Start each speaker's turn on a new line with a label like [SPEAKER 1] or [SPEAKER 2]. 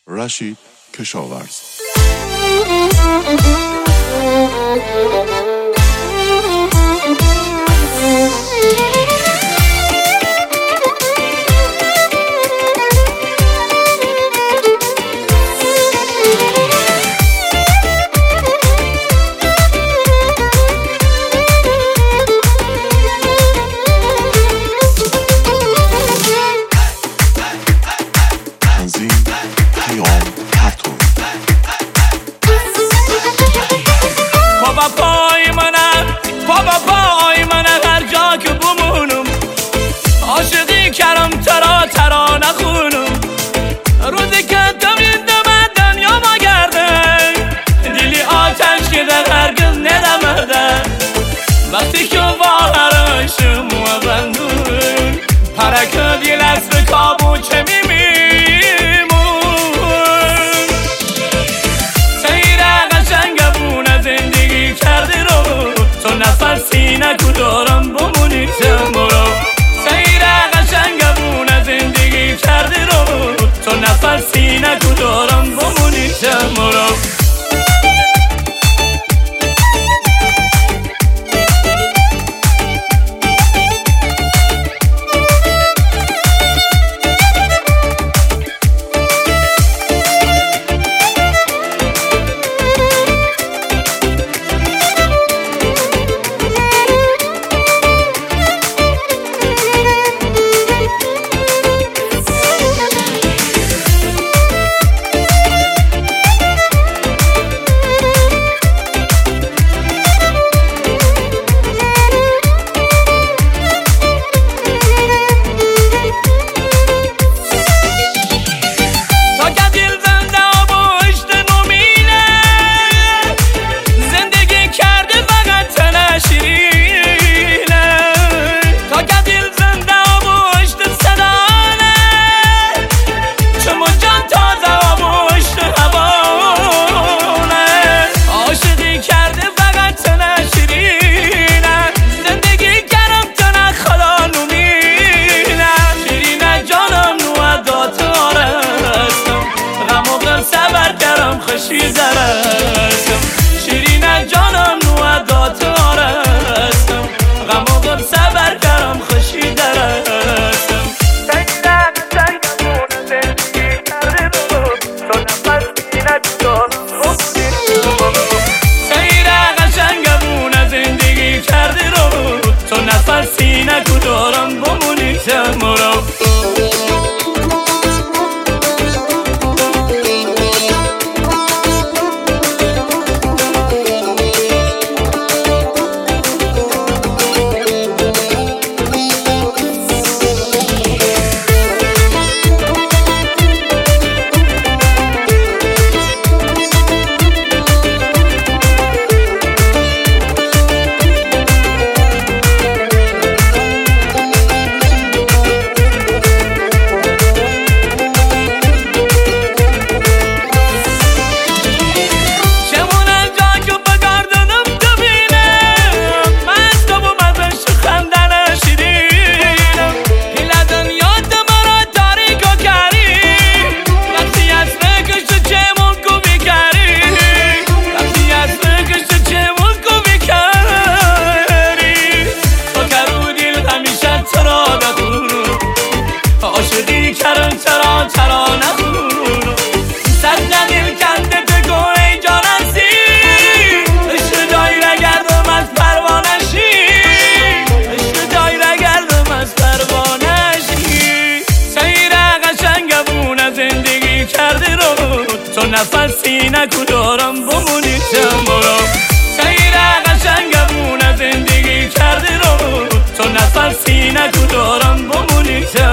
[SPEAKER 1] رشید کشاورز.
[SPEAKER 2] پای منه هر جا که بمونم، عاشقی کردم ترا نخونم. روزی که تو میدم دنیا ما گرده، دلی آتش که در هرگز ندمده. وقتی که باهرشم و بندون پرک دل از به کابو چه میمون. سیره قشنگبونه زندگی کردی رو، تو نفسی نکو دارم بمونی تمورو. سیره قشنگبونه زندگی کردی رو، تو نفسی نکو دارم بمونی تمورو. شیرینه جانم نوادات آرستم، غم و غم صبر کردم خوشی درستم. سیره قشنگبونه زندگی کردی رو، تو نفسی ندارم بمونی تمورو. سیره قشنگبونه زندگی کردی رو، تو نفسی نکو دارم بمونی تمورو. عاشقی کردم ترا نخونم. صد دل کنده بگو ای جانسی، عشق دایره گردم از پروانشی، عشق دایره گردم از پروانشی. سیره قشنگبونه زندگی کردی رو، تو نفسی نکو دارم بمونی تمورو. سیره قشنگبونه زندگی کردی رو، تو نفسی نکو دارم بمونی تمورو.